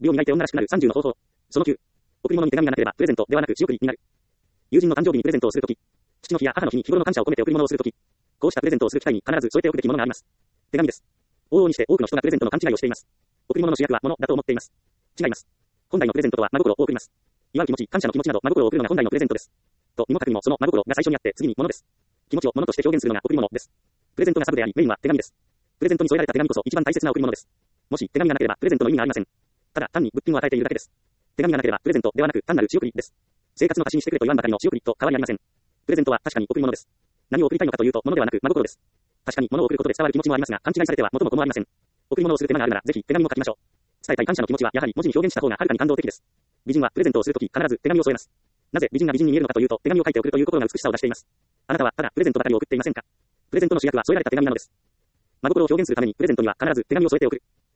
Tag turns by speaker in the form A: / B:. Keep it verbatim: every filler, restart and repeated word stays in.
A: 美を磨いて女らしくなるさんじゅうの方法。そのきゅう。贈り物に手紙がなければプレゼントではなく仕送りになる。友人の誕生日にプレゼントをするとき、父の日や母の日に日頃の感謝を込めて贈り物をするとき、こうしたプレゼントをする機会に必ず添えておくべきものがあります。手紙です。往々にして多くの人がプレゼントの勘違いをしています。贈り物の主役は物だと思っています。違います。本来のプレゼントとは真心を送ります。祝う気持ち、感謝の気持ちなど真心を送るのが本来のプレゼントです。と、身も蓋にもその真心が最初にあって次に物です。気持ちを物として表現するのが贈り物です。プレゼントがサブであり、メインは手紙です。プレゼントに添えられた手紙こそ一番大切な贈り物です。もし手紙がなければプレゼントの意味がありません。ただ単に物品を与えているだけです。手紙がなければプレゼントではなく単なる仕送りです。生活の足しにしてくれと言わんばかりの仕送りと変わりありません。プレゼントは確かに贈り物です。何を贈りたいのかというと物ではなく真心です。確かに物を贈ることで伝わる気持ちもありますが、勘違いされては元も子もありません。贈り物をする手間があるならぜひ手紙も書きましょう。伝えたい感謝の気持ちはやはり文字に表現した方がはるかに感動的です。美人はプレゼントをするとき必ず手紙を添えます。なぜ美人が美人に見えるのかというと手紙を書いて送るという心が美しさを出しています。あなたはただプレゼントばかりを送っていませんか？プレゼントの主役は添えられた手紙なのです。真心を表現するためにプレゼントには必ず手紙を添えておく。